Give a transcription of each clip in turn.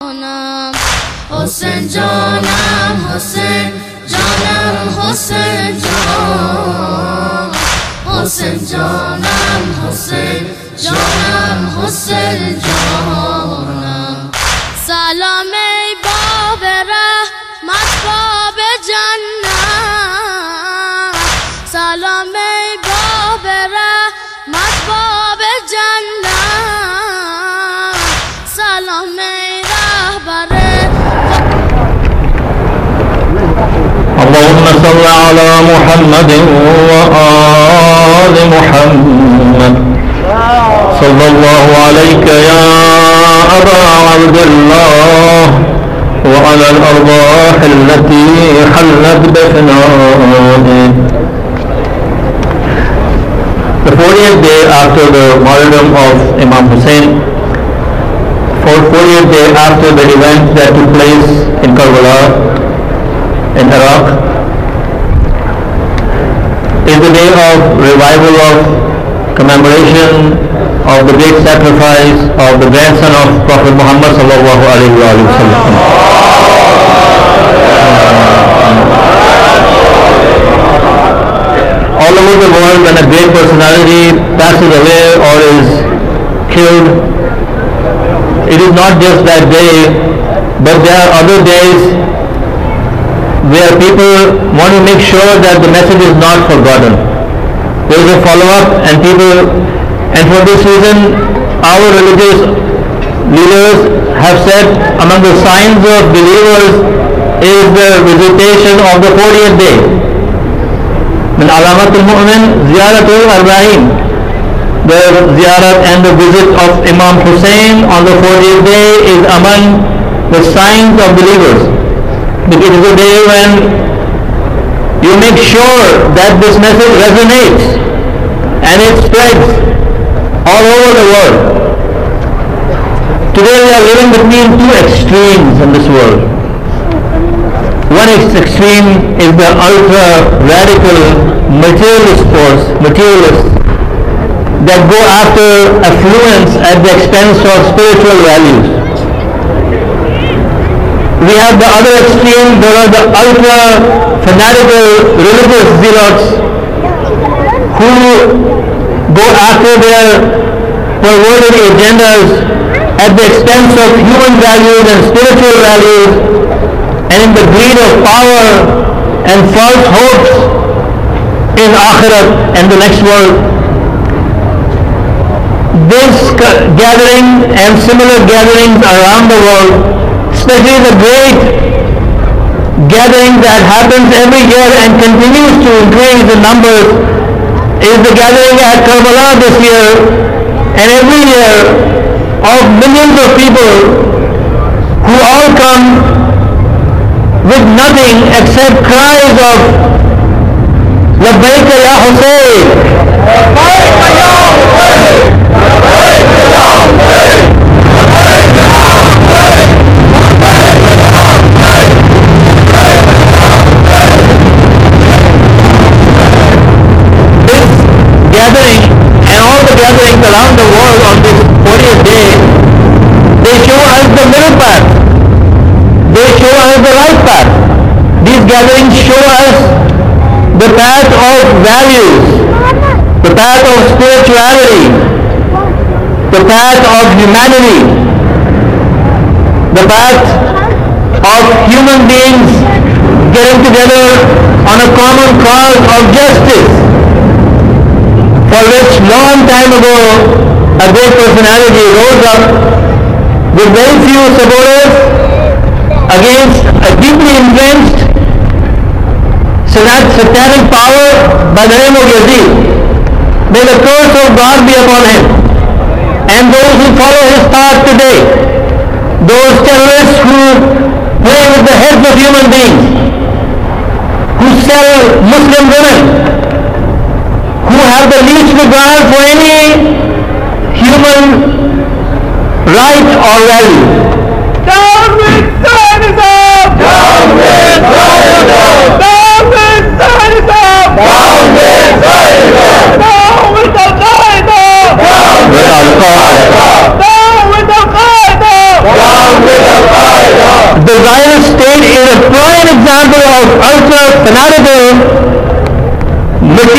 Hussain Janam, Hussain Janam, Hussain Janam, Hussain Janam, Hussain Janam, Hussain Janam. Salame Babe Rahmat Babe Jannah, Salame Babe Rahmat Babe Jannah, Salame اللهم صل على محمد وآل محمد صلى الله عليك يا أبا عبد الله وعلى الأرواح التي حلت بفنائك. The 40th day after the martyrdom of Imam Hussain, 40th day after the event that took place in Karbala in Iraq, is the day of revival of commemoration of the great sacrifice of the grandson of Prophet Muhammad sallallahu alaihi wasallam. All over the world, when a great personality passes away or is killed, it is not just that day, but there are other days where people want to make sure that the message is not forgotten. There is a follow-up, and for this reason, our religious leaders have said among the signs of believers is the visitation of the 40th day. Min alamatul mu'min ziyaratul arba'in. The ziyarat and the visit of Imam Hussain on the 40th day is among the signs of believers. Because it is a day when you make sure that this message resonates and it spreads all over the world. Today we are living between two extremes in this world. One extreme is the ultra-radical materialists that go after affluence at the expense of spiritual values. We have the other extreme, there are the ultra-fanatical religious zealots who go after their perverted agendas at the expense of human values and spiritual values, and in the greed of power and false hopes in Akhirat and the next world. This gathering and similar gatherings around the world, especially the great gathering that happens every year and continues to increase in numbers, is the gathering at Karbala this year and every year of millions of people who all come with nothing except cries of Labbaik Ya Hussain, Labbaik Ya Hussain, Labbaik Ya Hussain, Labbaik Ya Hussain. This gathering and all the gatherings around the world on this 40th day, they show us the middle path. They show us the right path. These gatherings show us the path of values, the path of spirituality, the path of humanity, the path of human beings getting together on a common cause of justice, for which long time ago a great personality rose up with very few supporters against a deeply entrenched satanic power by the name of Yazid. May the curse of God be upon him and those who follow his path today, those terrorists who play with the heads of human beings, who sell Muslim women, who have the least regard for any human right or value. Down with Zionism! Down with Zionism! Down with Zionism! Down with Zionism! Down with Al-Qaeda! Down with Al-Qaeda! Down with Al-Qaeda! Down with Al-Qaeda!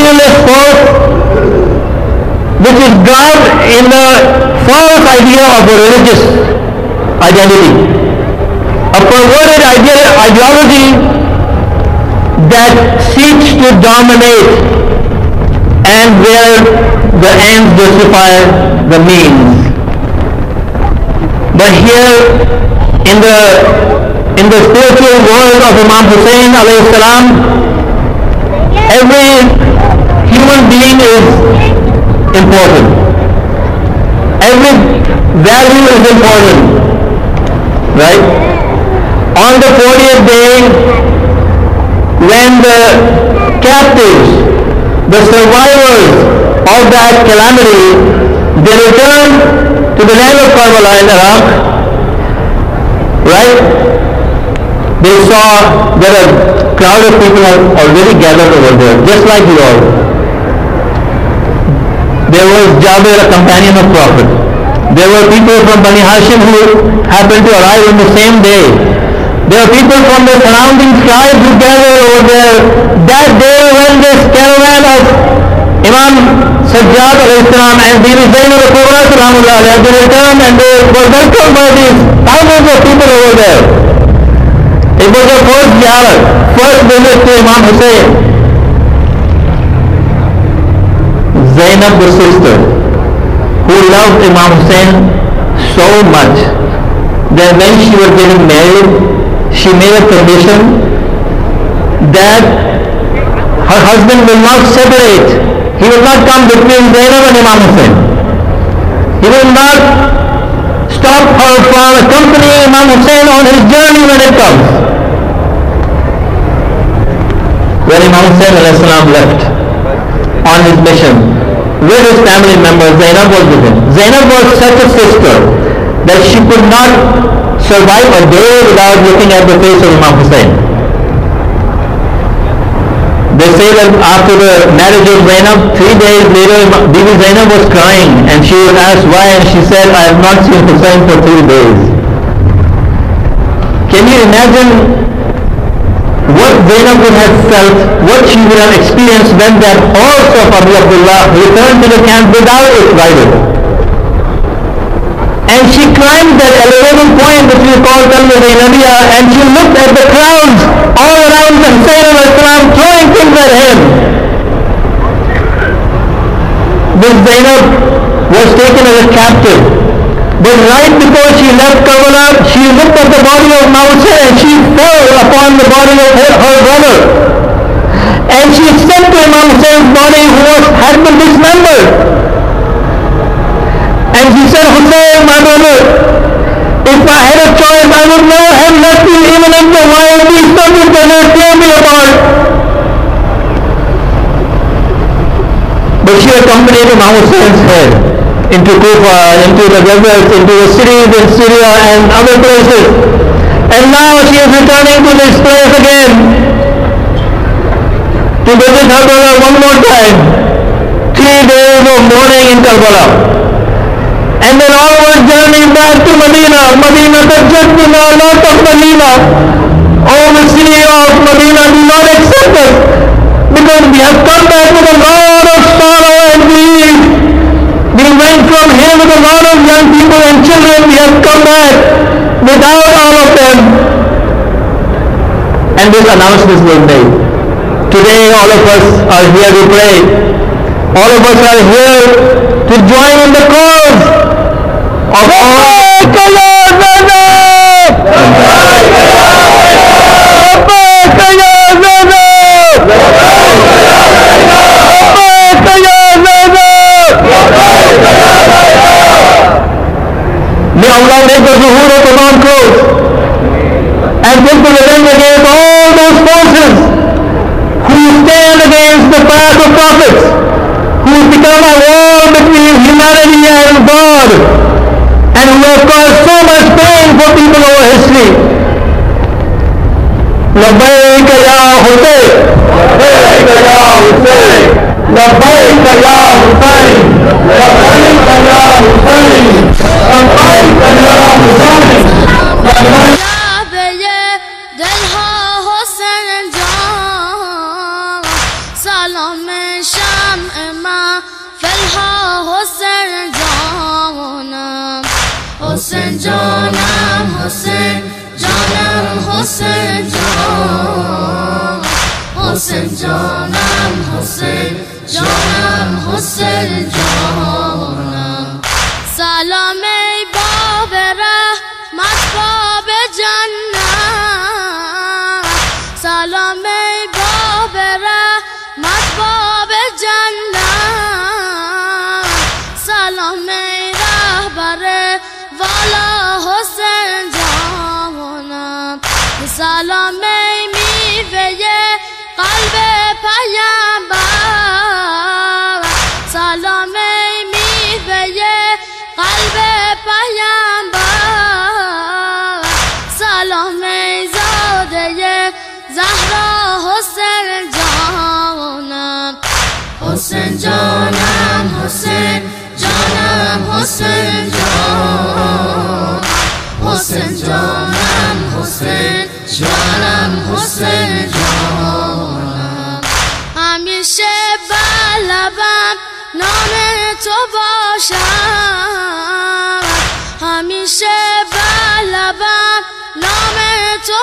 valueless force which is grounded in the false idea of a religious identity, a perverted ideology that seeks to dominate and where the ends justify the means. But here in the spiritual world of Imam Hussain alayhi salam, every human being is important. Every value is important, right? On the 40th day, when the captives, the survivors of that calamity, they returned to the land of Karbala in Iraq, right? They saw that a crowd of people have already gathered over there, just like you all. There was Jabir, a companion of Prophet. There were people from Bani Hashim who happened to arrive on the same day. There are people from the surrounding tribes who gathered over there that day when this caravan of Imam Sajjad alayhi salam and Bibi Zainab al-Kubra salamullah alayha, they returned and they were welcomed by these thousands of people over there. It was the first ziyarat, first visit to Imam Hussain. Zainab, the sister, who loved Imam Hussain so much that when she was getting married, she made a condition that her husband will not separate. He will not come between Zainab and Imam Hussain. He will not stop her from accompanying Imam Hussain on his journey when it comes. When Imam Hussain left on his mission with his family members, Zainab was with him. Zainab was such a sister that she could not survive a day without looking at the face of Imam Hussain. They say that after the marriage of Zainab, 3 days later, Bibi Zainab was crying and she was asked why, and she said, I have not seen Hussain for 3 days. Can you imagine what Zainab would have felt, what she would have experienced when that horse of Abu Abdullah returned to the camp without its rider? And she climbed that elevating point which we call Talwa Zainabiyya, and she looked at the crowds all around the Hussain al-Islam throwing things at him. This Zainab was taken as a captive. But right before she left Karbala, she looked at the body of Mausa and she fell upon the body of her brother. And she said to Imam Hussein's body who had been dismembered. And she said, Hussain, my brother, if I had a choice, I would never have left you even if the wild beasts of the desert tear me apart. But she accompanied Imam Hussein's head into Kufa, into the deserts, into the cities in Syria and other places. And now she is returning to this place again to visit her brother one more time. 3 days of mourning in Karbala. And then onward journey back to Medina. Medina, the Jannah, not of Medina. Oh, the city of Medina, do not accept us, because we have come back with a lot of sorrow and grief. We went from here with a lot of young people and children. We have come back without all of them. And this announcement was made. Today all of us are here to pray. All of us are here to join in the cause of all. May Allah make the zuhur of Imam close and give the revenge against all those forces who stand against the path of prophets, who become a wall between humanity and God, and who have caused so much pain for people over history. لبيك يا حسين، لبيك يا حسين، لبيك يا حسين، لبيك يا حسين، لبيك يا حسين. دلها حسین جان سلام سلام ای میوه قلب پیامبر سلام ای میوه قلب پیامبر سلام ای زاده زهرا حسین جانم حسین جانم حسین جانم حسین جانم حسین جانم حسین جانم حسین جانم همیشه بر لبم نام تو باشم همیشه بر لبم نام تو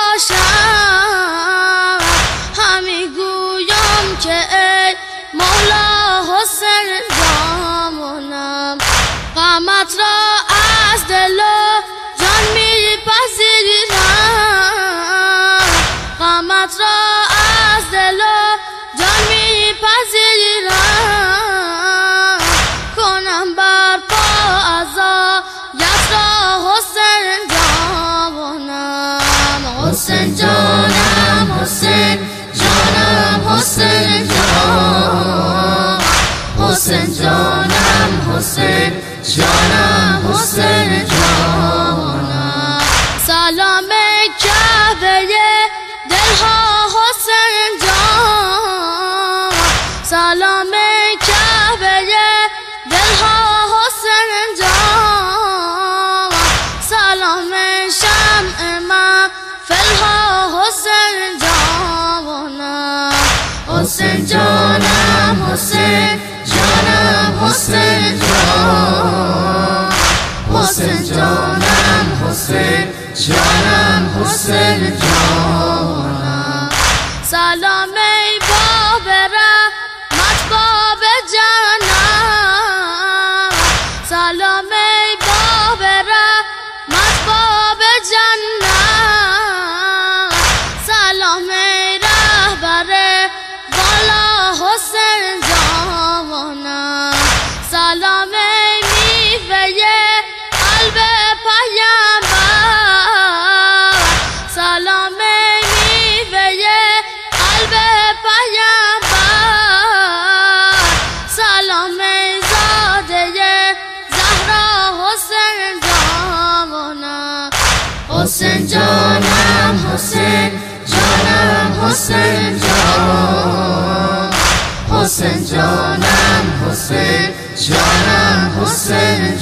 باشم همی گویم که ای مولا حسین جانم غمت را از دل و جان میپذیرم غمت را از دل و جان میپذیرم کنم برپا عزایت را حسین جانم حسین جانم حسین جانم حسین جانم حسین جانم حسین جانم حسین جانم سلام کعبه دلها حسین جان سلام کعبه دلها حسین جان سلام شمع محفلها حسین جانم حسین جانم حسین جانم حسین جان حسین جانم حسین جانم حسین جانم سلام ای باب رحمت باب جنم سلام ای باب رحمت باب جنم سلام ای رهبر والا حسین جانم سلام ای میوه قلب پیامبر سلام ای میوه قلب پیامبر سلام ای زاده زهرا حسین جانم حسین جانم حسین جانم حسین جانم حسین جانم حسین جانم حسین